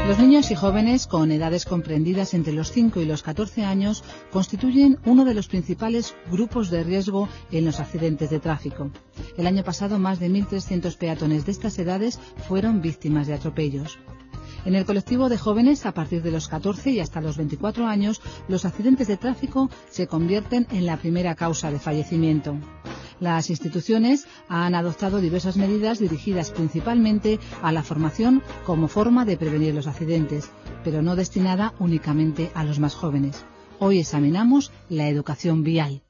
Los niños y jóvenes con edades comprendidas entre los 5 y los 14 años constituyen uno de los principales grupos de riesgo en los accidentes de tráfico. El año pasado, más de 1.300 peatones de estas edades fueron víctimas de atropellos. En el colectivo de jóvenes, a partir de los 14 y hasta los 24 años, los accidentes de tráfico se convierten en la primera causa de fallecimiento. Las instituciones han adoptado diversas medidas dirigidas principalmente a la formación como forma de prevenir los accidentes, pero no destinada únicamente a los más jóvenes. Hoy examinamos la educación vial.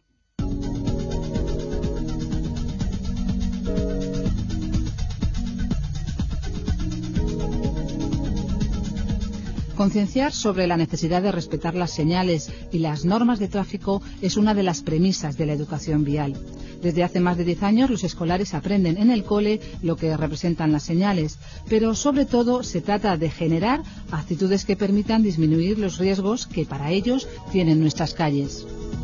Concienciar sobre la necesidad de respetar las señales y las normas de tráfico es una de las premisas de la educación vial. Desde hace más de 10 años los escolares aprenden en el cole lo que representan las señales, pero sobre todo se trata de generar actitudes que permitan disminuir los riesgos que para ellos tienen nuestras calles.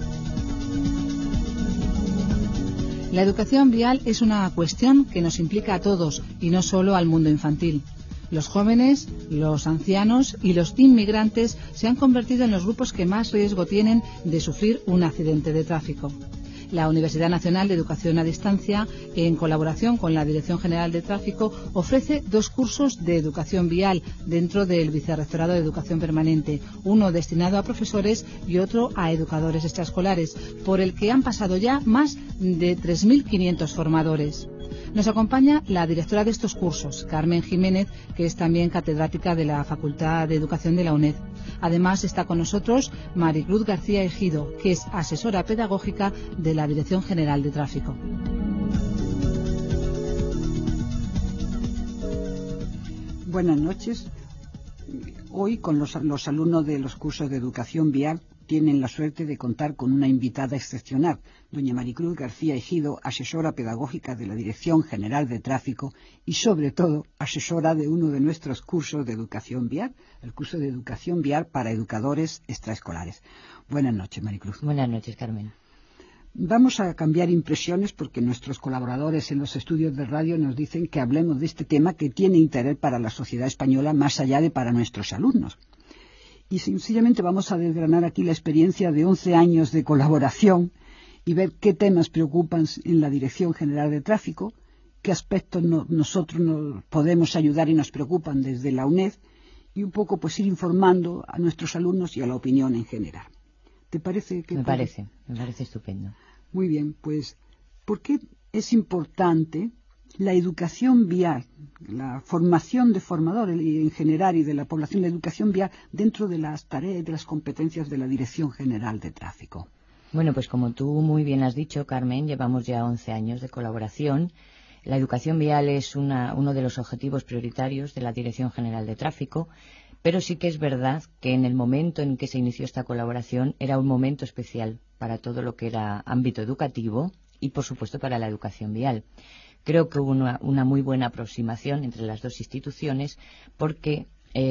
La educación vial es una cuestión que nos implica a todos y no solo al mundo infantil. Los jóvenes, los ancianos y los inmigrantes se han convertido en los grupos que más riesgo tienen de sufrir un accidente de tráfico. La Universidad Nacional de Educación a Distancia, en colaboración con la Dirección General de Tráfico, ofrece 2 cursos de educación vial dentro del Vicerrectorado de Educación Permanente, uno destinado a profesores y otro a educadores extraescolares, por el que han pasado ya más de 3.500 formadores. Nos acompaña la directora de estos cursos, Carmen Jiménez, que es también catedrática de la Facultad de Educación de la UNED. Además está con nosotros Maricruz García Ejido, que es asesora pedagógica de la Dirección General de Tráfico. Buenas noches. Hoy con los alumnos de los cursos de educación vial tienen la suerte de contar con una invitada excepcional, doña Maricruz García Ejido, asesora pedagógica de la Dirección General de Tráfico y, sobre todo, asesora de uno de nuestros cursos de educación vial, el curso de educación vial para educadores extraescolares. Buenas noches, Maricruz. Buenas noches, Carmen. Vamos a cambiar impresiones porque nuestros colaboradores en los estudios de radio nos dicen que hablemos de este tema que tiene interés para la sociedad española más allá de para nuestros alumnos. Y sencillamente vamos a desgranar aquí la experiencia de 11 años de colaboración y ver qué temas preocupan en la Dirección General de Tráfico, qué aspectos nosotros nos podemos ayudar y nos preocupan desde la UNED y un poco pues ir informando a nuestros alumnos y a la opinión en general. ¿Te parece que me parece estupendo. Muy bien, pues ¿por qué es importante la educación vial, la formación de formadores en general y de la población, la educación vial dentro de las tareas y de las competencias de la Dirección General de Tráfico? Bueno, pues como tú muy bien has dicho, Carmen, llevamos ya 11 años de colaboración. La educación vial es uno de los objetivos prioritarios de la Dirección General de Tráfico, pero sí que es verdad que en el momento en que se inició esta colaboración era un momento especial para todo lo que era ámbito educativo y, por supuesto, para la educación vial. Creo que hubo una muy buena aproximación entre las dos instituciones porque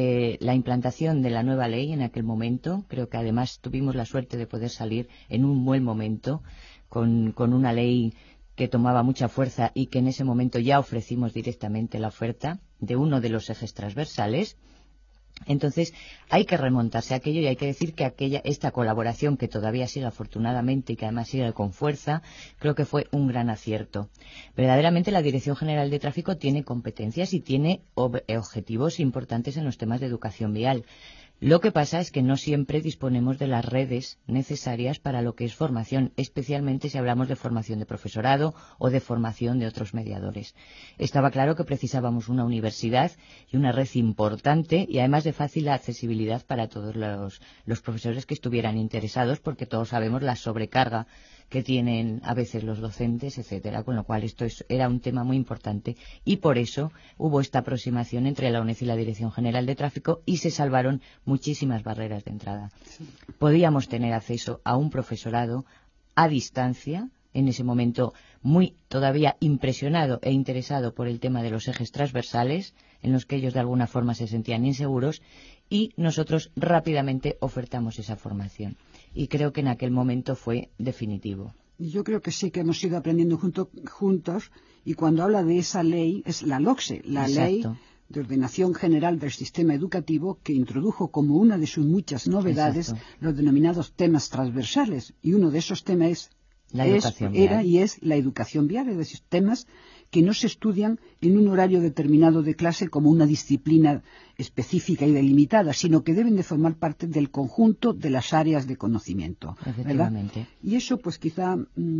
la implantación de la nueva ley en aquel momento, creo que además tuvimos la suerte de poder salir en un buen momento con una ley que tomaba mucha fuerza y que en ese momento ya ofrecimos directamente la oferta de uno de los ejes transversales. Entonces hay que remontarse a aquello y hay que decir que esta colaboración que todavía sigue afortunadamente y que además sigue con fuerza, creo que fue un gran acierto. Verdaderamente la Dirección General de Tráfico tiene competencias y tiene objetivos importantes en los temas de educación vial. Lo que pasa es que no siempre disponemos de las redes necesarias para lo que es formación, especialmente si hablamos de formación de profesorado o de formación de otros mediadores. Estaba claro que precisábamos una universidad y una red importante y además de fácil accesibilidad para todos los profesores que estuvieran interesados, porque todos sabemos la sobrecarga que tienen a veces los docentes, etcétera, con lo cual esto era un tema muy importante y por eso hubo esta aproximación entre la UNED y la Dirección General de Tráfico y se salvaron muchísimas barreras de entrada. Podíamos tener acceso a un profesorado a distancia, en ese momento muy todavía impresionado e interesado por el tema de los ejes transversales, en los que ellos de alguna forma se sentían inseguros, y nosotros rápidamente ofertamos esa formación. Y creo que en aquel momento fue definitivo. Yo creo que sí que hemos ido aprendiendo juntos, y cuando habla de esa ley, es la LOCSE, la Ley de ordenación general del sistema educativo que introdujo como una de sus muchas novedades los denominados temas transversales, y uno de esos temas es la educación vial, es decir, temas que no se estudian en un horario determinado de clase como una disciplina específica y delimitada, sino que deben de formar parte del conjunto de las áreas de conocimiento, ¿verdad? Y eso, pues quizá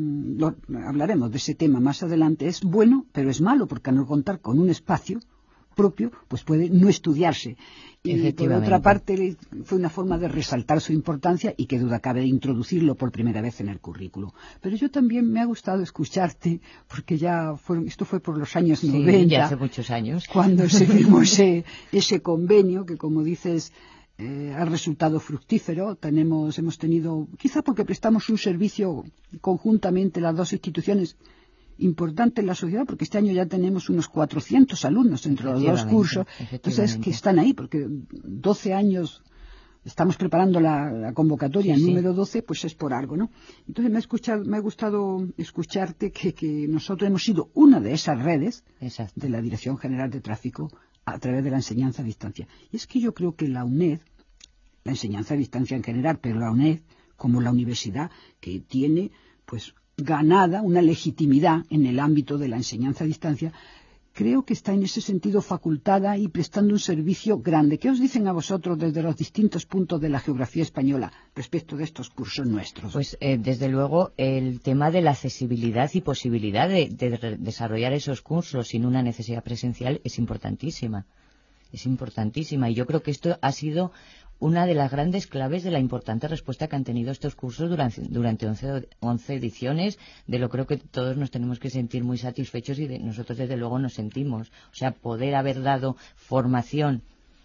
hablaremos de ese tema más adelante. Es bueno, pero es malo, porque al no contar con un espacio propio, pues puede no estudiarse. Y por otra parte fue una forma de resaltar su importancia y que duda cabe de introducirlo por primera vez en el currículo. Pero yo también me ha gustado escucharte, porque esto fue por los años 90, ya hace muchos años, cuando se firmó ese convenio que, como dices, ha resultado fructífero. Hemos tenido, quizá porque prestamos un servicio conjuntamente las dos instituciones, importante en la sociedad, porque este año ya tenemos unos 400 alumnos entre los dos cursos, entonces que están ahí, porque 12 años estamos preparando la convocatoria número 12, pues es por algo, ¿no? Entonces me ha gustado escucharte que nosotros hemos sido una de esas redes de la Dirección General de Tráfico a través de la enseñanza a distancia. Y es que yo creo que la UNED, la enseñanza a distancia en general, pero la UNED como la universidad que tiene, pues, ganada una legitimidad en el ámbito de la enseñanza a distancia, creo que está en ese sentido facultada y prestando un servicio grande. ¿Qué os dicen a vosotros desde los distintos puntos de la geografía española respecto de estos cursos nuestros? Pues desde luego el tema de la accesibilidad y posibilidad de desarrollar esos cursos sin una necesidad presencial es importantísima. Es importantísima, y yo creo que esto ha sido una de las grandes claves de la importante respuesta que han tenido estos cursos durante 11 ediciones, de lo creo que todos nos tenemos que sentir muy satisfechos, y nosotros desde luego nos sentimos. O sea, poder haber dado formación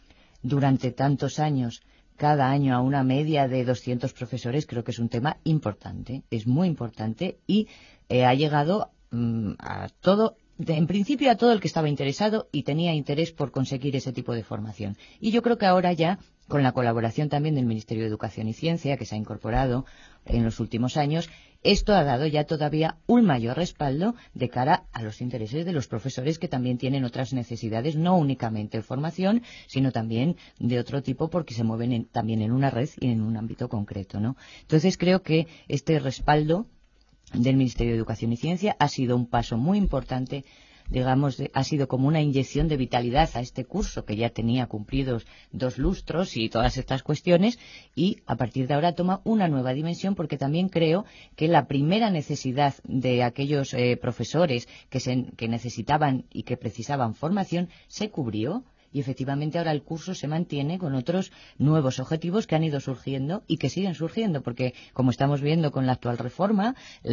durante tantos años, cada año a una media de 200 profesores, creo que es un tema importante, es muy importante, y ha llegado a todo. En principio a todo el que estaba interesado y tenía interés por conseguir ese tipo de formación. Y yo creo que ahora ya, con la colaboración también del Ministerio de Educación y Ciencia, que se ha incorporado en los últimos años, esto ha dado ya todavía un mayor respaldo de cara a los intereses de los profesores, que también tienen otras necesidades, no únicamente de formación, sino también de otro tipo, porque se mueven también en una red y en un ámbito concreto, ¿no? Entonces creo que este respaldo del Ministerio de Educación y Ciencia ha sido un paso muy importante, digamos, ha sido como una inyección de vitalidad a este curso, que ya tenía cumplidos 2 lustros y todas estas cuestiones, y a partir de ahora toma una nueva dimensión, porque también creo que la primera necesidad de aquellos profesores que necesitaban y que precisaban formación se cubrió. Y efectivamente ahora el curso se mantiene con otros nuevos objetivos que han ido surgiendo y que siguen surgiendo, porque como estamos viendo con la actual reforma,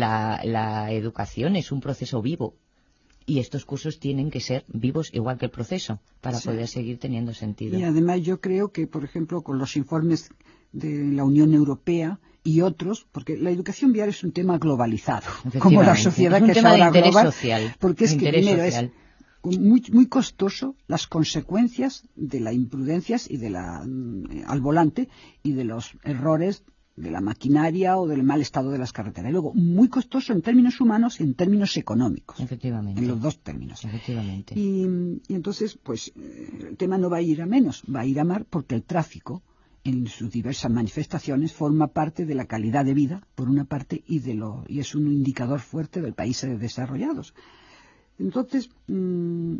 la educación es un proceso vivo, y estos cursos tienen que ser vivos igual que el proceso para poder seguir teniendo sentido. Y además yo creo que, por ejemplo, con los informes de la Unión Europea y otros, porque la educación vial es un tema globalizado, como la sociedad que es ahora global, porque es que primero es muy costoso las consecuencias de las imprudencias y al volante y de los errores de la maquinaria o del mal estado de las carreteras. Y luego, muy costoso en términos humanos y en términos económicos. Efectivamente. En los dos términos. Efectivamente. Y entonces, pues, el tema no va a ir a menos, va a ir a más, porque el tráfico, en sus diversas manifestaciones, forma parte de la calidad de vida, por una parte, y es un indicador fuerte de países desarrollados. Entonces, en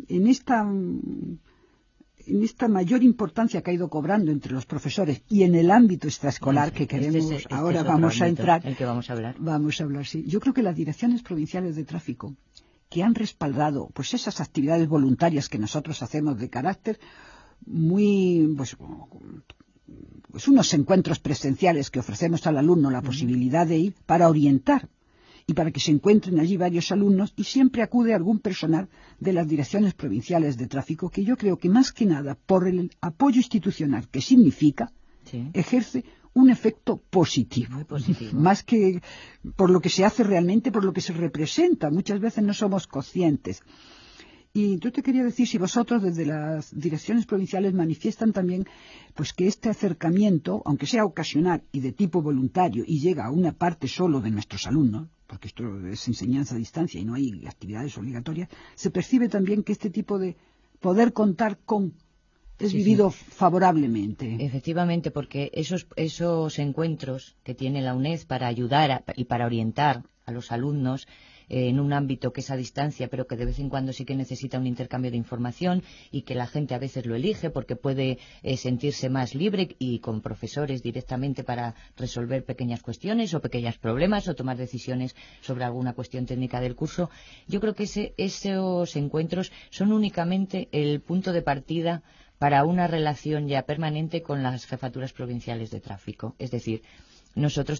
esta mayor importancia que ha ido cobrando entre los profesores y en el ámbito extraescolar que queremos, ahora vamos a entrar, el que vamos a hablar, sí. Yo creo que las direcciones provinciales de tráfico, que han respaldado pues esas actividades voluntarias que nosotros hacemos de carácter muy, pues unos encuentros presenciales que ofrecemos al alumno la posibilidad de ir para orientar y para que se encuentren allí varios alumnos, y siempre acude algún personal de las direcciones provinciales de tráfico, que yo creo que más que nada, por el apoyo institucional que significa, ejerce un efecto positivo. Más que por lo que se hace realmente, por lo que se representa. Muchas veces no somos conscientes. Y yo te quería decir, si vosotros desde las direcciones provinciales manifiestan también pues que este acercamiento, aunque sea ocasional y de tipo voluntario, y llega a una parte solo de nuestros alumnos, porque esto es enseñanza a distancia y no hay actividades obligatorias, se percibe también que este tipo de poder contar con es vivido favorablemente. Efectivamente, porque esos encuentros que tiene la UNED para ayudar y para orientar a los alumnos en un ámbito que es a distancia, pero que de vez en cuando sí que necesita un intercambio de información y que la gente a veces lo elige porque puede sentirse más libre y con profesores directamente para resolver pequeñas cuestiones o pequeños problemas o tomar decisiones sobre alguna cuestión técnica del curso. Yo creo que esos encuentros son únicamente el punto de partida para una relación ya permanente con las jefaturas provinciales de tráfico. Es decir, nosotros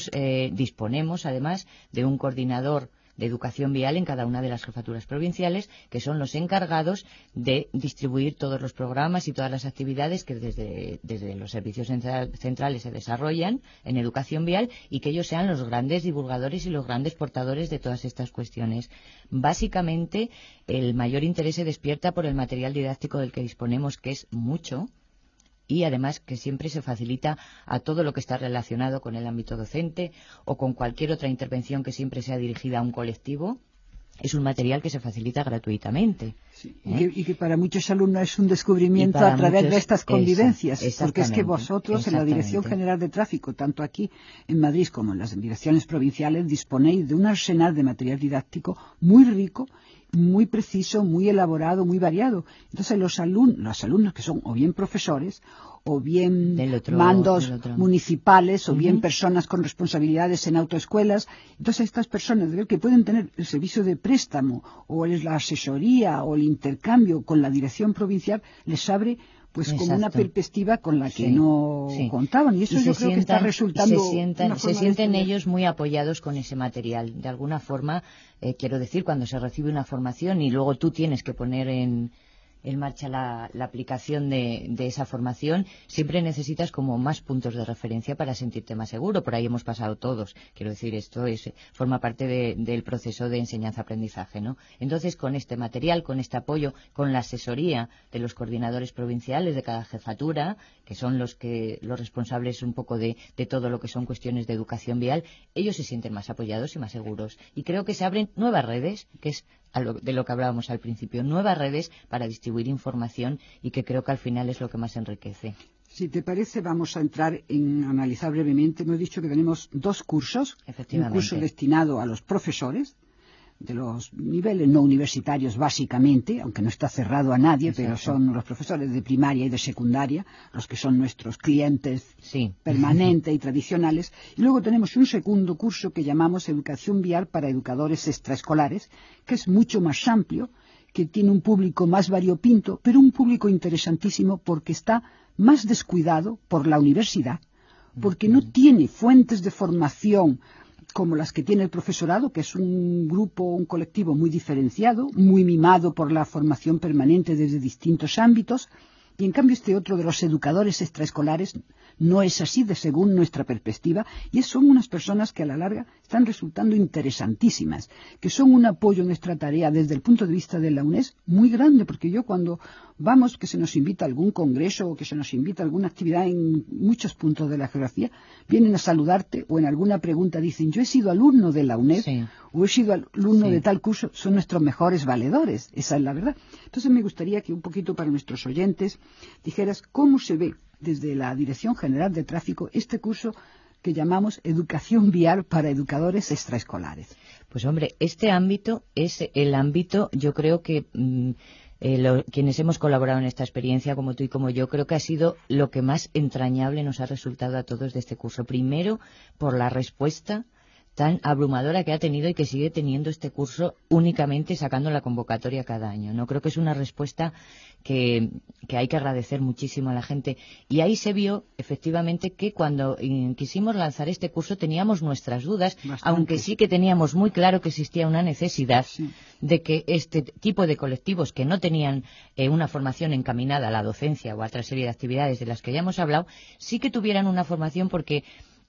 disponemos además de un coordinador de educación vial en cada una de las jefaturas provinciales, que son los encargados de distribuir todos los programas y todas las actividades que desde los servicios centrales se desarrollan en educación vial y que ellos sean los grandes divulgadores y los grandes portadores de todas estas cuestiones. Básicamente, el mayor interés se despierta por el material didáctico del que disponemos, que es mucho, y además que siempre se facilita a todo lo que está relacionado con el ámbito docente o con cualquier otra intervención que siempre sea dirigida a un colectivo. Es un material que se facilita gratuitamente. Sí, y que para muchos alumnos es un descubrimiento a través de estas convivencias, porque es que vosotros en la Dirección General de Tráfico, tanto aquí en Madrid como en las direcciones provinciales, disponéis de un arsenal de material didáctico muy rico, muy preciso, muy elaborado, muy variado. Entonces los alumnos que son o bien profesores o bien mandos municipales o bien personas con responsabilidades en autoescuelas, entonces estas personas que pueden tener el servicio de préstamo o la asesoría o el intercambio con la dirección provincial les abre pues como una perspectiva con la que no contaban, y eso yo creo que está resultando se sienten ellos muy apoyados con ese material. De alguna forma, quiero decir, cuando se recibe una formación y luego tú tienes que poner en marcha la aplicación de esa formación, siempre necesitas como más puntos de referencia para sentirte más seguro. Por ahí hemos pasado todos. Quiero decir, esto forma parte del proceso de enseñanza-aprendizaje, ¿no? Entonces, con este material, con este apoyo, con la asesoría de los coordinadores provinciales de cada jefatura, que son los responsables un poco de todo lo que son cuestiones de educación vial, ellos se sienten más apoyados y más seguros. Y creo que se abren nuevas redes, que es de lo que hablábamos al principio, nuevas redes para distribuir información, y que creo que al final es lo que más enriquece. Si te parece, vamos a entrar en analizar brevemente. Hemos dicho que tenemos dos cursos. Un curso destinado a los profesores de los niveles no universitarios básicamente, aunque no está cerrado a nadie. Exacto. Pero son los profesores de primaria y de secundaria los que son nuestros clientes permanentes y tradicionales. Y luego tenemos un segundo curso que llamamos Educación Vial para Educadores Extraescolares, que es mucho más amplio, que tiene un público más variopinto, pero un público interesantísimo porque está más descuidado por la universidad, porque no tiene fuentes de formación como las que tiene el profesorado, que es un colectivo muy diferenciado, muy mimado por la formación permanente desde distintos ámbitos, y en cambio este otro de los educadores extraescolares no es así según nuestra perspectiva, y son unas personas que a la larga están resultando interesantísimas, que son un apoyo a nuestra tarea desde el punto de vista de la UNED muy grande, porque yo cuando vamos, que se nos invita a algún congreso o que se nos invita a alguna actividad en muchos puntos de la geografía, vienen a saludarte o en alguna pregunta dicen, yo he sido alumno de la UNED o he sido alumno de tal curso, son nuestros mejores valedores, esa es la verdad. Entonces me gustaría que un poquito para nuestros oyentes dijeras cómo se ve desde la Dirección General de Tráfico este curso que llamamos Educación Vial para Educadores Extraescolares. Pues hombre, este ámbito es el ámbito, yo creo que quienes hemos colaborado en esta experiencia, como tú y como yo, creo que ha sido lo que más entrañable nos ha resultado a todos de este curso. Primero, por la respuesta tan abrumadora que ha tenido y que sigue teniendo este curso únicamente sacando la convocatoria cada año, ¿no? Creo que es una respuesta que hay que agradecer muchísimo a la gente. Y ahí se vio, efectivamente, que cuando quisimos lanzar este curso teníamos nuestras dudas, aunque sí que teníamos muy claro que existía una necesidad de que este tipo de colectivos que no tenían una formación encaminada a la docencia o a otra serie de actividades de las que ya hemos hablado, sí que tuvieran una formación, porque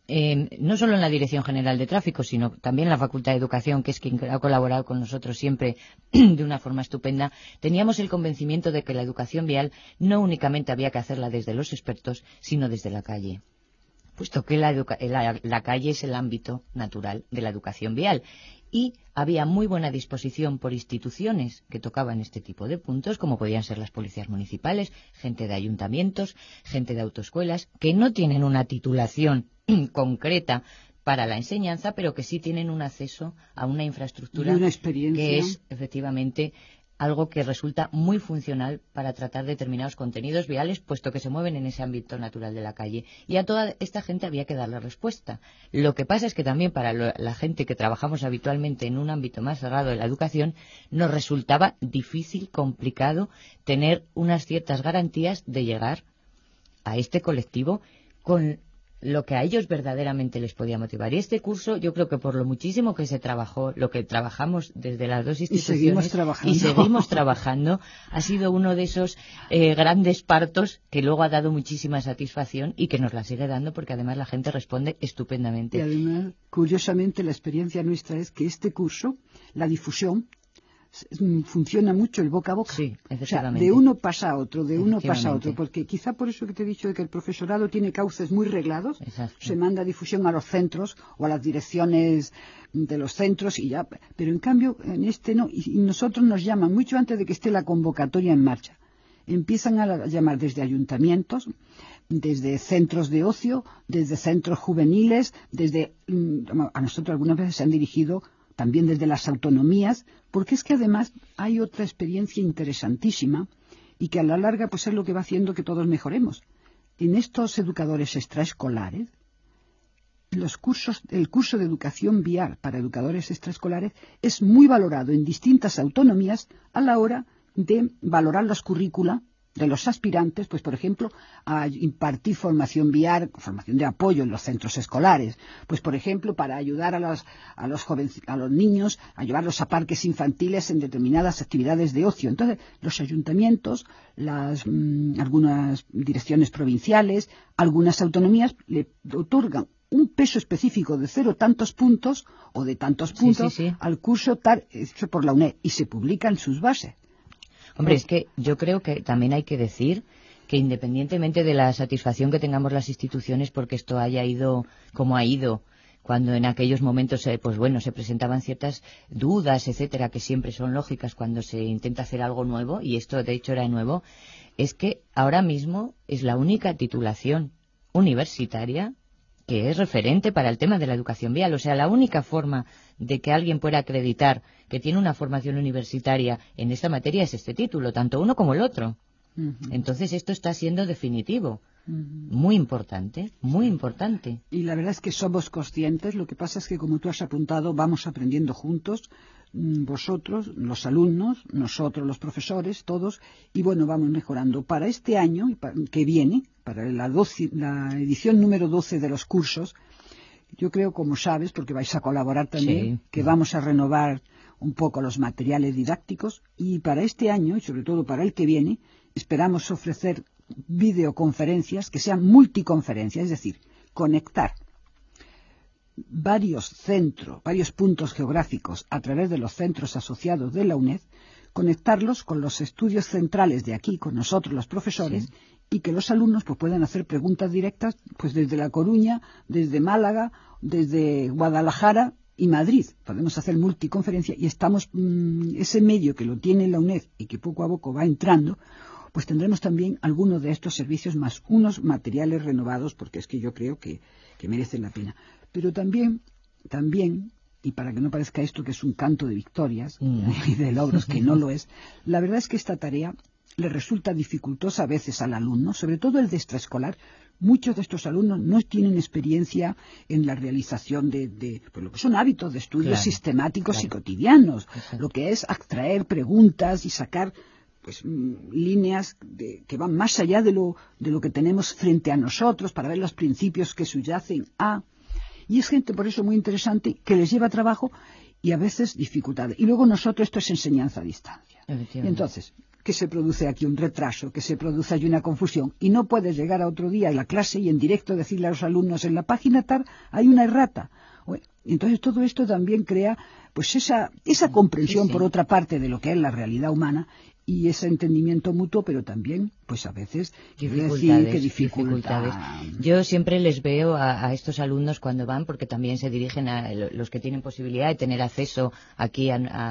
no solo en la Dirección General de Tráfico, sino también en la Facultad de Educación, que es quien ha colaborado con nosotros siempre de una forma estupenda, teníamos el convencimiento de que la educación vial no únicamente había que hacerla desde los expertos, sino desde la calle. puesto que la calle es el ámbito natural de la educación vial. Y había muy buena disposición por instituciones que tocaban este tipo de puntos, como podían ser las policías municipales, gente de ayuntamientos, gente de autoescuelas, que no tienen una titulación concreta para la enseñanza, pero que sí tienen un acceso a una infraestructura que es efectivamente algo que resulta muy funcional para tratar determinados contenidos viales, puesto que se mueven en ese ámbito natural de la calle. Y a toda esta gente había que darle respuesta. Lo que pasa es que también para la gente que trabajamos habitualmente en un ámbito más cerrado de la educación, nos resultaba difícil, complicado, tener unas ciertas garantías de llegar a este colectivo con lo que a ellos verdaderamente les podía motivar. Y este curso, yo creo que por lo muchísimo que se trabajó, lo que trabajamos desde las dos instituciones y seguimos trabajando, ha sido uno de esos grandes partos que luego ha dado muchísima satisfacción y que nos la sigue dando, porque además la gente responde estupendamente. Y además, curiosamente, la experiencia nuestra es que este curso, la difusión, funciona mucho el boca a boca. Sí, o sea, de uno pasa a otro, porque quizá por eso que te he dicho de que el profesorado tiene cauces muy reglados. Exacto. Se manda difusión a los centros o a las direcciones de los centros y ya, pero en cambio en este no, y nosotros nos llaman mucho antes de que esté la convocatoria en marcha. Empiezan a llamar desde ayuntamientos, desde centros de ocio, desde centros juveniles, a nosotros algunas veces se han dirigido también desde las autonomías, porque es que además hay otra experiencia interesantísima y que a la larga pues es lo que va haciendo que todos mejoremos. En estos educadores extraescolares, el curso de educación vial para educadores extraescolares es muy valorado en distintas autonomías a la hora de valorar los currícula de los aspirantes, pues por ejemplo, a impartir formación vial, formación de apoyo en los centros escolares, pues por ejemplo, para ayudar a los niños, a llevarlos a parques infantiles en determinadas actividades de ocio. Entonces, los ayuntamientos, algunas direcciones provinciales, algunas autonomías le otorgan un peso específico de tantos puntos o de tantos puntos al curso hecho por la UNED y se publica en sus bases. Hombre, es que yo creo que también hay que decir que independientemente de la satisfacción que tengamos las instituciones porque esto haya ido como ha ido, cuando en aquellos momentos se presentaban ciertas dudas, etcétera, que siempre son lógicas cuando se intenta hacer algo nuevo, y esto de hecho era nuevo, es que ahora mismo es la única titulación universitaria que es referente para el tema de la educación vial. O sea, la única forma de que alguien pueda acreditar que tiene una formación universitaria en esta materia es este título, tanto uno como el otro. Uh-huh. Entonces esto está siendo definitivo. Uh-huh. Muy importante, muy importante. Y la verdad es que somos conscientes, lo que pasa es que como tú has apuntado, vamos aprendiendo juntos, vosotros, los alumnos, nosotros, los profesores, todos, y bueno, vamos mejorando. Para este año que viene, para la edición número 12 de los cursos, yo creo, como sabes, porque vais a colaborar también, que vamos a renovar un poco los materiales didácticos, y para este año, y sobre todo para el que viene, esperamos ofrecer videoconferencias que sean multiconferencias, es decir, conectar varios puntos geográficos a través de los centros asociados de la UNED, conectarlos con los estudios centrales de aquí, con nosotros los profesores, y que los alumnos pues puedan hacer preguntas directas pues desde La Coruña, desde Málaga, desde Guadalajara y Madrid. Podemos hacer multiconferencia y estamos ese medio que lo tiene la UNED y que poco a poco va entrando, pues tendremos también algunos de estos servicios más unos materiales renovados, porque es que yo creo que merecen la pena. Pero también, y para que no parezca esto que es un canto de victorias y de logros, que no lo es, la verdad es que esta tarea le resulta dificultosa a veces al alumno, sobre todo el de extraescolar. Muchos de estos alumnos no tienen experiencia en la realización de pues lo que son hábitos de estudios sistemáticos y cotidianos, lo que es extraer preguntas y sacar pues líneas que van más allá de lo que tenemos frente a nosotros para ver los principios que subyacen a. Y es gente por eso muy interesante que les lleva trabajo y a veces dificultades. Y luego nosotros esto es enseñanza a distancia. Y entonces, que se produce aquí un retraso, que se produce aquí una confusión, y no puedes llegar a otro día a la clase y en directo decirle a los alumnos en la página tal hay una errata. Entonces todo esto también crea pues esa comprensión por otra parte de lo que es la realidad humana, y ese entendimiento mutuo, pero también, pues a veces, dificultades. Yo siempre les veo a estos alumnos cuando van, porque también se dirigen a los que tienen posibilidad de tener acceso aquí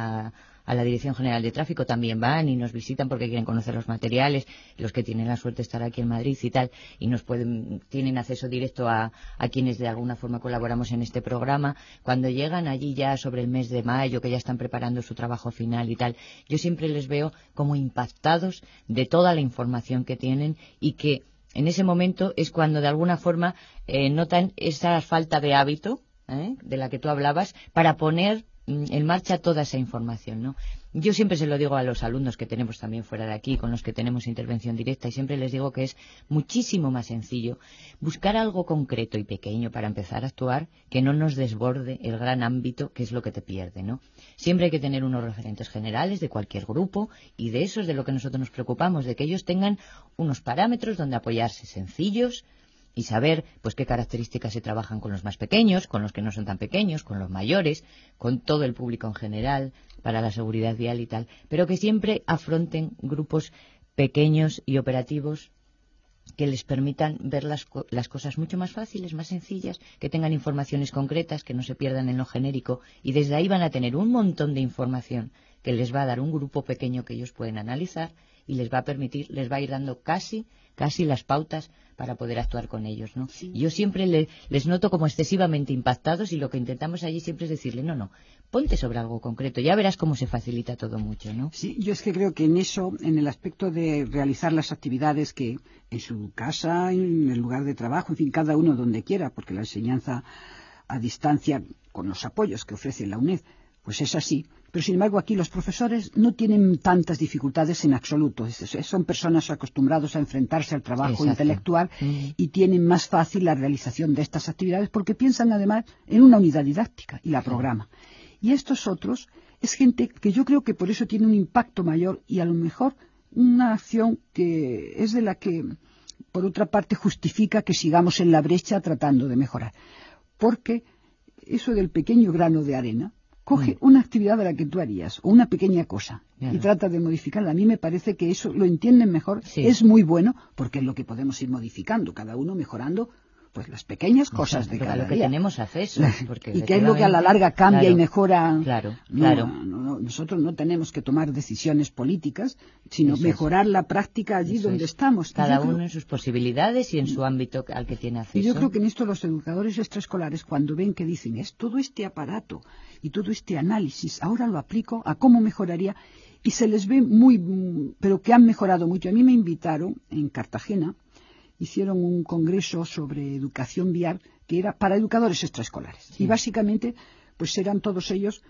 a la Dirección General de Tráfico, también van y nos visitan porque quieren conocer los materiales, los que tienen la suerte de estar aquí en Madrid y tal, y tienen acceso directo a quienes de alguna forma colaboramos en este programa. Cuando llegan allí ya sobre el mes de mayo, que ya están preparando su trabajo final y tal, yo siempre les veo como impactados de toda la información que tienen, y que en ese momento es cuando de alguna forma notan esa falta de hábito de la que tú hablabas, para poner en marcha toda esa información, ¿no? Yo siempre se lo digo a los alumnos que tenemos también fuera de aquí, con los que tenemos intervención directa, y siempre les digo que es muchísimo más sencillo buscar algo concreto y pequeño para empezar a actuar, que no nos desborde el gran ámbito, que es lo que te pierde, ¿no? Siempre hay que tener unos referentes generales de cualquier grupo, y de eso es de lo que nosotros nos preocupamos, de que ellos tengan unos parámetros donde apoyarse sencillos, y saber pues qué características se trabajan con los más pequeños, con los que no son tan pequeños, con los mayores, con todo el público en general, para la seguridad vial y tal, pero que siempre afronten grupos pequeños y operativos que les permitan ver las cosas mucho más fáciles, más sencillas, que tengan informaciones concretas, que no se pierdan en lo genérico, y desde ahí van a tener un montón de información que les va a dar un grupo pequeño que ellos pueden analizar, y les va a permitir, les va a ir dando casi las pautas para poder actuar con ellos, ¿no? Sí. Yo siempre les noto como excesivamente impactados, y lo que intentamos allí siempre es decirle, no, ponte sobre algo concreto, ya verás cómo se facilita todo mucho, ¿no? Sí, yo es que creo que en eso, en el aspecto de realizar las actividades que en su casa, en el lugar de trabajo, en fin, cada uno donde quiera, porque la enseñanza a distancia, con los apoyos que ofrece la UNED, pues es así. Pero, sin embargo, aquí los profesores no tienen tantas dificultades en absoluto. Son personas acostumbradas a enfrentarse al trabajo intelectual y tienen más fácil la realización de estas actividades, porque piensan, además, en una unidad didáctica y la programan. Y estos otros es gente que yo creo que por eso tiene un impacto mayor, y a lo mejor una acción que es de la que, por otra parte, justifica que sigamos en la brecha tratando de mejorar. Porque eso del pequeño grano de arena, coge una actividad de la que tú harías, o una pequeña cosa, y trata de modificarla. A mí me parece que eso lo entienden mejor, es muy bueno, porque es lo que podemos ir modificando, cada uno mejorando pues las pequeñas cosas de cada día. Lo que tenemos acceso. Porque y que es lo que a la larga cambia y mejora. Claro. Nosotros no tenemos que tomar decisiones políticas, sino mejorar la práctica allí donde estamos. Cada uno en sus posibilidades y en su ámbito al que tiene acceso. Y yo creo que en esto los educadores extraescolares, cuando ven que dicen, es todo este aparato y todo este análisis, ahora lo aplico a cómo mejoraría, y se les ve pero que han mejorado mucho. A mí me invitaron en Cartagena, hicieron un congreso sobre educación vial que era para educadores extraescolares. Sí. Y básicamente, pues eran todos ellos,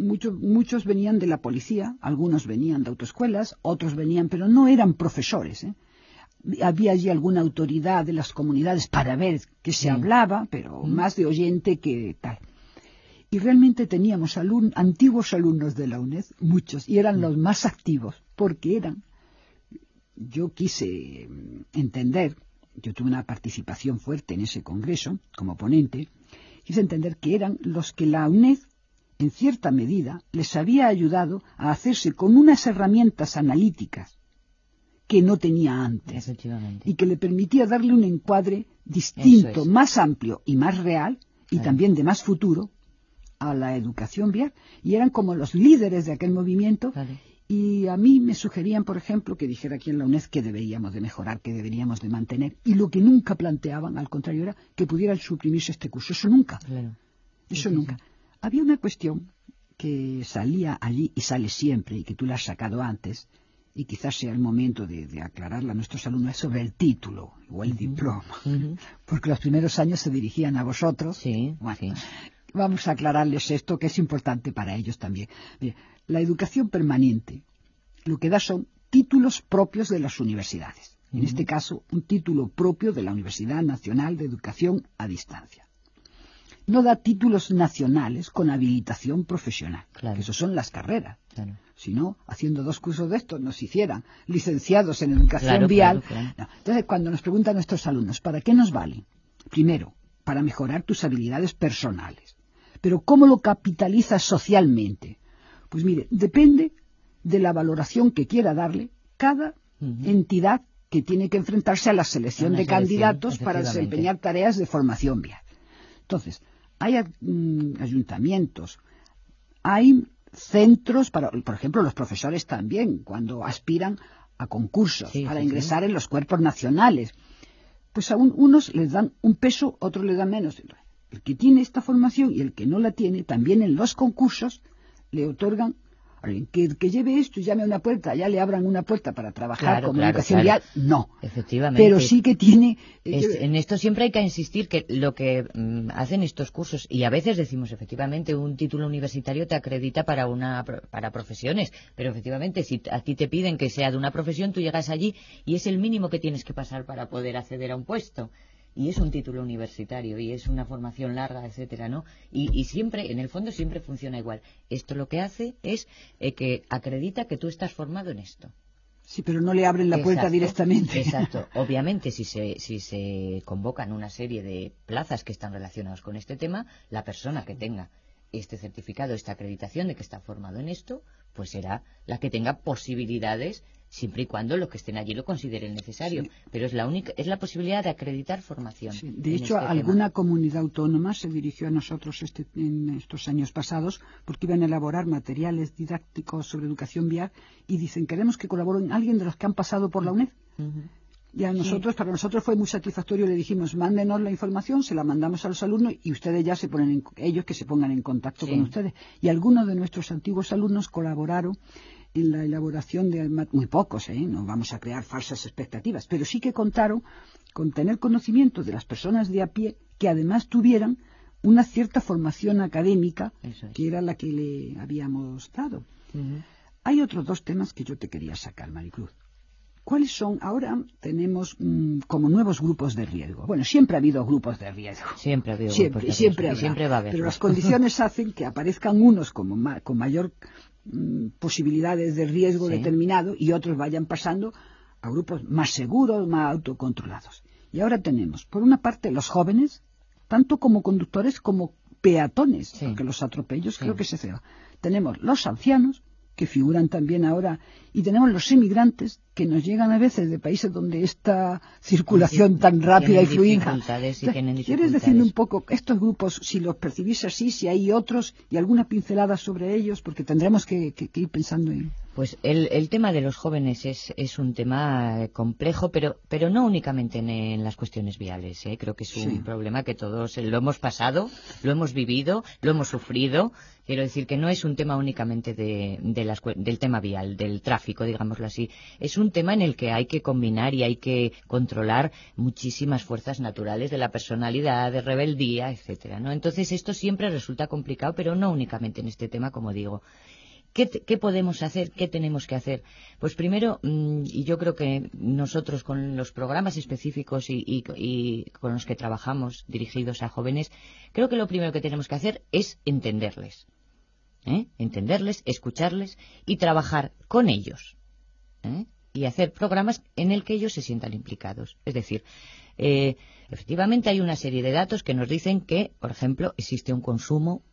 muchos venían de la policía, algunos venían de autoescuelas, otros venían, pero no eran profesores, ¿eh? Había allí alguna autoridad de las comunidades para ver qué se hablaba, pero más de oyente que tal. Y realmente teníamos antiguos alumnos de la UNED, muchos, y eran los más activos, porque yo quise entender, yo tuve una participación fuerte en ese congreso como ponente, quise entender que eran los que la UNED, en cierta medida, les había ayudado a hacerse con unas herramientas analíticas que no tenía antes y que le permitía darle un encuadre distinto, más amplio y más real, y también de más futuro, a la educación vial. Y eran como los líderes de aquel movimiento. Y a mí me sugerían, por ejemplo, que dijera aquí en la UNED que deberíamos de mejorar, que deberíamos de mantener. Y lo que nunca planteaban, al contrario, era que pudiera suprimirse este curso. Eso nunca. Eso nunca. Había una cuestión que salía allí y sale siempre, y que tú la has sacado antes, y quizás sea el momento de aclararla a nuestros alumnos, sobre el título o el diploma. Porque los primeros años se dirigían a vosotros. Vamos a aclararles esto, que es importante para ellos también. Bien, la educación permanente lo que da son títulos propios de las universidades. En este caso, un título propio de la Universidad Nacional de Educación a Distancia. No da títulos nacionales con habilitación profesional, que eso son las carreras. Si no, haciendo 2 cursos de estos nos hicieran licenciados en educación vial. No. Entonces, cuando nos preguntan nuestros alumnos, ¿para qué nos vale? Primero, para mejorar tus habilidades personales. Pero ¿cómo lo capitalizas socialmente? Pues mire, depende de la valoración que quiera darle cada entidad que tiene que enfrentarse a la selección de candidatos para desempeñar tareas de formación vial. Entonces, hay ayuntamientos, hay centros para, por ejemplo, los profesores también, cuando aspiran a concursos para ingresar en los cuerpos nacionales. Pues a unos les dan un peso, otros les dan menos. El que tiene esta formación y el que no la tiene, también en los concursos le otorgan, que lleve esto y llame a una puerta, ya le abran una puerta para trabajar como educación vial, no. Efectivamente. Pero sí que tiene... en esto siempre hay que insistir que lo que hacen estos cursos, y a veces decimos, efectivamente, un título universitario te acredita para profesiones, pero efectivamente, si a ti te piden que sea de una profesión, tú llegas allí y es el mínimo que tienes que pasar para poder acceder a un puesto. Y es un título universitario y es una formación larga, etcétera, ¿no? Y siempre, en el fondo, siempre funciona igual. Esto lo que hace es que acredita que tú estás formado en esto. Sí, pero no le abren la puerta directamente. Exacto. Obviamente, si se convocan una serie de plazas que están relacionadas con este tema, la persona que tenga este certificado, esta acreditación de que está formado en esto, pues será la que tenga posibilidades, siempre y cuando los que estén allí lo consideren necesario. Pero es la posibilidad de acreditar formación. Sí. De hecho, alguna comunidad autónoma se dirigió a nosotros en estos años pasados porque iban a elaborar materiales didácticos sobre educación vial y dicen, queremos que colaboren alguien de los que han pasado por la UNED. Y a nosotros, para nosotros fue muy satisfactorio, le dijimos, mándenos la información, se la mandamos a los alumnos y ustedes ya ellos que se pongan en contacto con ustedes. Y algunos de nuestros antiguos alumnos colaboraron en la elaboración de, muy pocos, no vamos a crear falsas expectativas, pero sí que contaron con tener conocimiento de las personas de a pie que además tuvieran una cierta formación académica, que era la que le habíamos dado. Hay otros dos temas que yo te quería sacar, Maricruz. ¿Cuáles son? Ahora tenemos como nuevos grupos de riesgo. Bueno, siempre ha habido grupos de riesgo. Siempre ha habido grupos de riesgo. Siempre va a haber. Pero las condiciones hacen que aparezcan unos con mayor posibilidades de riesgo determinado y otros vayan pasando a grupos más seguros, más autocontrolados. Y ahora tenemos, por una parte, los jóvenes, tanto como conductores como peatones, porque los atropellos creo que se ceba. Tenemos los ancianos, que figuran también ahora, y tenemos los emigrantes que nos llegan a veces de países donde esta circulación tan rápida y fluida. ¿Quieres decirme un poco estos grupos, si los percibís así, si hay otros y alguna pincelada sobre ellos? Porque tendremos que ir pensando en... Pues el tema de los jóvenes es un tema complejo, pero no únicamente en las cuestiones viales. Creo que es un problema que todos lo hemos pasado, lo hemos vivido, lo hemos sufrido. Quiero decir que no es un tema únicamente del tema vial, del tráfico, digámoslo así. Es un tema en el que hay que combinar y hay que controlar muchísimas fuerzas naturales de la personalidad, de rebeldía, etcétera, ¿no? Entonces esto siempre resulta complicado, pero no únicamente en este tema, como digo. ¿Qué podemos hacer? ¿Qué tenemos que hacer? Pues primero, y yo creo que nosotros con los programas específicos y con los que trabajamos dirigidos a jóvenes, creo que lo primero que tenemos que hacer es entenderles. Entenderles, escucharles y trabajar con ellos. Y hacer programas en el que ellos se sientan implicados. Es decir, efectivamente hay una serie de datos que nos dicen que, por ejemplo, existe un consumo,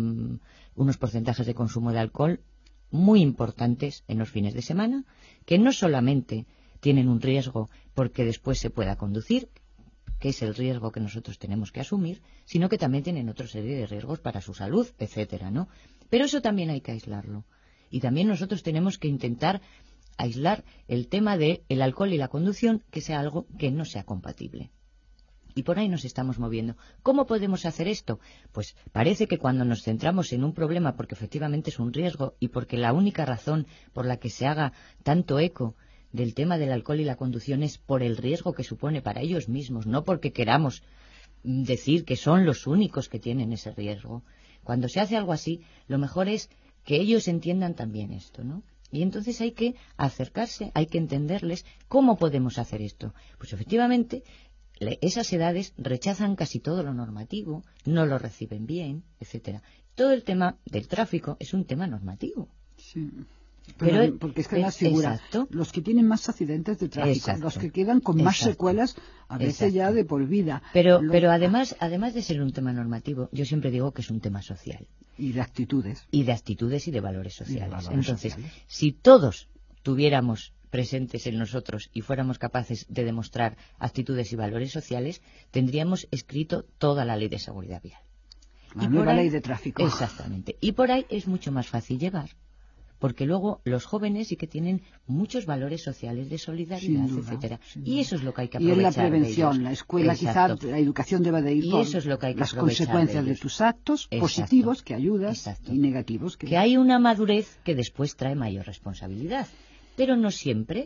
unos porcentajes de consumo de alcohol muy importantes en los fines de semana, que no solamente tienen un riesgo porque después se pueda conducir, que es el riesgo que nosotros tenemos que asumir, sino que también tienen otra serie de riesgos para su salud, etcétera, ¿no? Pero eso también hay que aislarlo. Y también nosotros tenemos que intentar aislar el tema del alcohol y la conducción, que sea algo que no sea compatible. Y por ahí nos estamos moviendo. ¿Cómo podemos hacer esto? Pues parece que cuando nos centramos en un problema, porque efectivamente es un riesgo y porque la única razón por la que se haga tanto eco del tema del alcohol y la conducción es por el riesgo que supone para ellos mismos, no porque queramos decir que son los únicos que tienen ese riesgo. Cuando se hace algo así, lo mejor es que ellos entiendan también esto, ¿no? Y entonces hay que acercarse, hay que entenderles cómo podemos hacer esto. Pues efectivamente esas edades rechazan casi todo lo normativo, no lo reciben bien, etcétera. Todo el tema del tráfico es un tema normativo. Sí. Pero porque es que además figura los que tienen más accidentes de tráfico, los que quedan con más secuelas, a veces ya de por vida. Pero además de ser un tema normativo, yo siempre digo que es un tema social. Y de actitudes. Y de actitudes y de valores sociales. Entonces, si todos tuviéramos presentes en nosotros y fuéramos capaces de demostrar actitudes y valores sociales, tendríamos escrito toda la ley de seguridad vial. La nueva ley de tráfico. Exactamente. Y por ahí es mucho más fácil llegar. Porque luego los jóvenes sí que tienen muchos valores sociales de solidaridad, etcétera. Y eso es lo que hay que aprovechar. Y es la prevención, la escuela quizá, la educación debe de ir y eso es lo que hay que las consecuencias de tus actos positivos que ayudas y negativos que hay una madurez que después trae mayor responsabilidad. Pero no siempre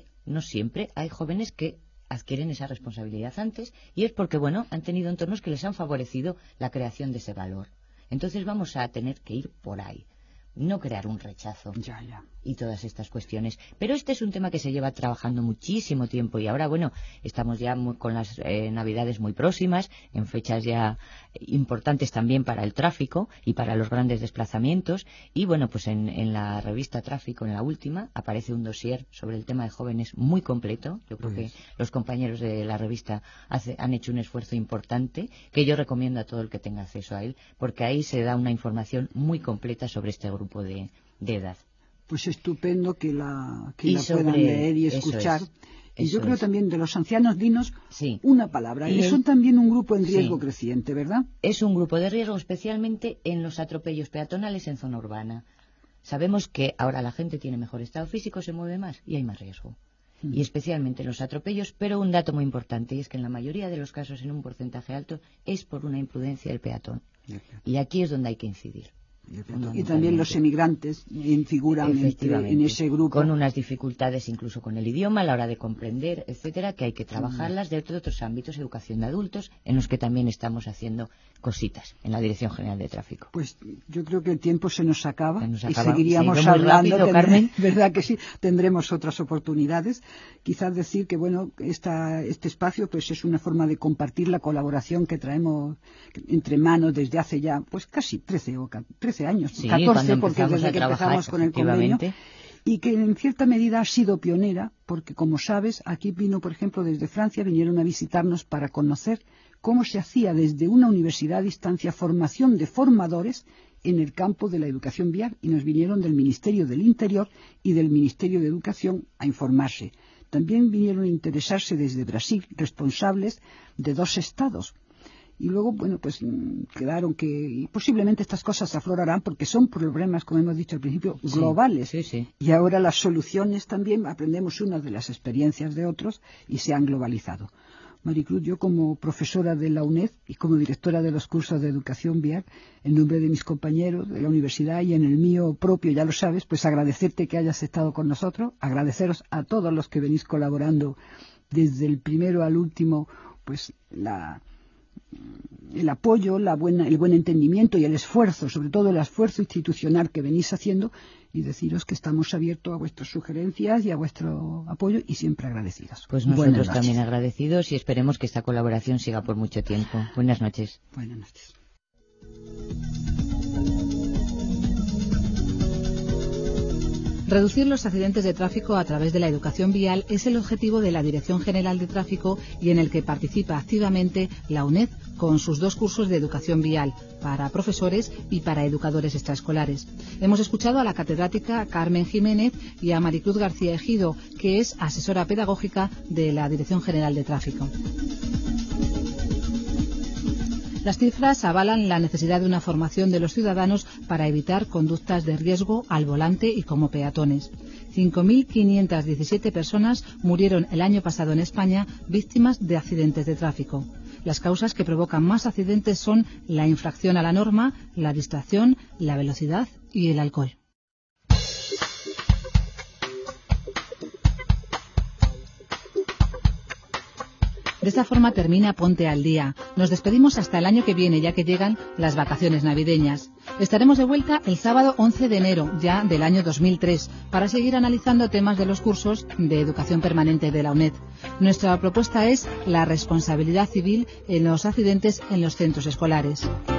hay jóvenes que adquieren esa responsabilidad antes, y es porque, bueno, han tenido entornos que les han favorecido la creación de ese valor. Entonces vamos a tener que ir por ahí. No crear un rechazo y todas estas cuestiones. Pero este es un tema que se lleva trabajando muchísimo tiempo y ahora, bueno, estamos ya con las Navidades muy próximas, en fechas ya importantes también para el tráfico y para los grandes desplazamientos. Y bueno, pues en la revista Tráfico, en la última, aparece un dossier sobre el tema de jóvenes muy completo. Yo creo que los compañeros de la revista han hecho un esfuerzo importante que yo recomiendo a todo el que tenga acceso a él, porque ahí se da una información muy completa sobre este grupo de edad. Pues estupendo que la puedan leer y escuchar. Y yo creo también de los ancianos, dinos una palabra. Y son también un grupo en riesgo creciente, ¿verdad? Es un grupo de riesgo, especialmente en los atropellos peatonales en zona urbana. Sabemos que ahora la gente tiene mejor estado físico, se mueve más y hay más riesgo. Y especialmente en los atropellos, pero un dato muy importante, y es que en la mayoría de los casos, en un porcentaje alto, es por una imprudencia del peatón. Y aquí es donde hay que incidir. Y también los emigrantes figuran en ese grupo. Con unas dificultades incluso con el idioma a la hora de comprender, etcétera, que hay que trabajarlas dentro de otros ámbitos, educación de adultos, en los que también estamos haciendo cositas en la Dirección General de Tráfico. Pues yo creo que el tiempo se nos acaba y seguiríamos hablando, rápido, Carmen. ¿Verdad que sí? Tendremos otras oportunidades. Quizás decir que, bueno, este espacio pues es una forma de compartir la colaboración que traemos entre manos desde hace ya pues casi 13 años, 14, porque desde que empezamos con el convenio, y que en cierta medida ha sido pionera, porque como sabes, aquí vino, por ejemplo, desde Francia, vinieron a visitarnos para conocer cómo se hacía desde una universidad a distancia formación de formadores en el campo de la educación vial, y nos vinieron del Ministerio del Interior y del Ministerio de Educación a informarse. También vinieron a interesarse desde Brasil responsables de 2 estados. Y luego, bueno, pues quedaron que y posiblemente estas cosas se aflorarán porque son problemas, como hemos dicho al principio, globales. Y ahora las soluciones también, aprendemos unas de las experiencias de otros y se han globalizado. Maricruz, yo como profesora de la UNED y como directora de los cursos de educación vial, en nombre de mis compañeros de la universidad y en el mío propio, ya lo sabes, pues agradecerte que hayas estado con nosotros, agradeceros a todos los que venís colaborando desde el primero al último, pues el apoyo, el buen entendimiento y el esfuerzo, sobre todo el esfuerzo institucional que venís haciendo, y deciros que estamos abiertos a vuestras sugerencias y a vuestro apoyo y siempre agradecidos. Pues nosotros también agradecidos y esperemos que esta colaboración siga por mucho tiempo. Buenas noches. Buenas noches. Reducir los accidentes de tráfico a través de la educación vial es el objetivo de la Dirección General de Tráfico y en el que participa activamente la UNED con sus 2 cursos de educación vial para profesores y para educadores extraescolares. Hemos escuchado a la catedrática Carmen Jiménez y a Maricruz García Ejido, que es asesora pedagógica de la Dirección General de Tráfico. Las cifras avalan la necesidad de una formación de los ciudadanos para evitar conductas de riesgo al volante y como peatones. 5.517 personas murieron el año pasado en España víctimas de accidentes de tráfico. Las causas que provocan más accidentes son la infracción a la norma, la distracción, la velocidad y el alcohol. De esta forma termina Ponte al Día. Nos despedimos hasta el año que viene, ya que llegan las vacaciones navideñas. Estaremos de vuelta el sábado 11 de enero, ya del año 2003, para seguir analizando temas de los cursos de educación permanente de la UNED. Nuestra propuesta es la responsabilidad civil en los accidentes en los centros escolares.